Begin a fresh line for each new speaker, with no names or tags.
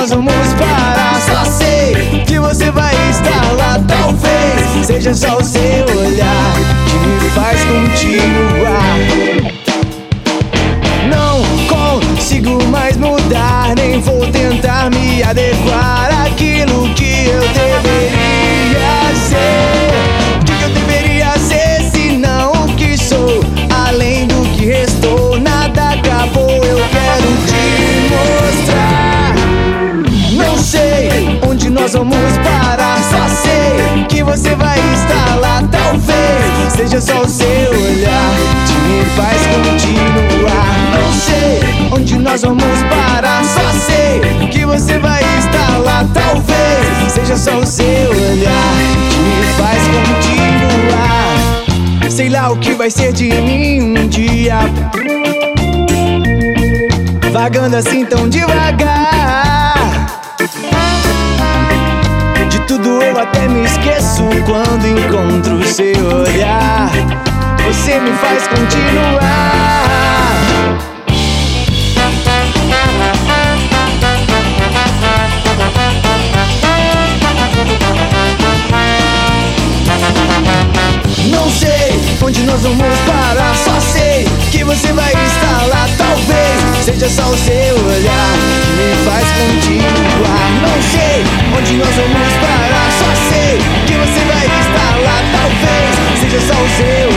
nós vamos parar. Só sei que você vai estar lá. Talvez seja só o seu olhar que me faz continuar. Não consigo mais mudar, nem vou tentar me adequar àquilo que eu deveria ser. O que eu deveria ser se não o que sou? Além do que restou, nada acabou, eu quero te mostrar. Não sei onde nós vamos parar, só sei que você vai estar lá. Talvez seja só o seu olhar que me faz continuar. Não sei onde nós vamos parar, só sei que você vai estar lá. Talvez seja só o seu olhar que me faz continuar. Sei lá o que vai ser de mim um dia, vagando assim tão devagar. De tudo eu até me esqueço quando encontro o seu olhar. Você me faz continuar. Não sei onde nós vamos parar, só sei que você vai estar lá. Talvez seja só o seu olhar que me faz continuar. Não sei onde nós vamos parar, só sei que você vai estar lá. Talvez seja só o seu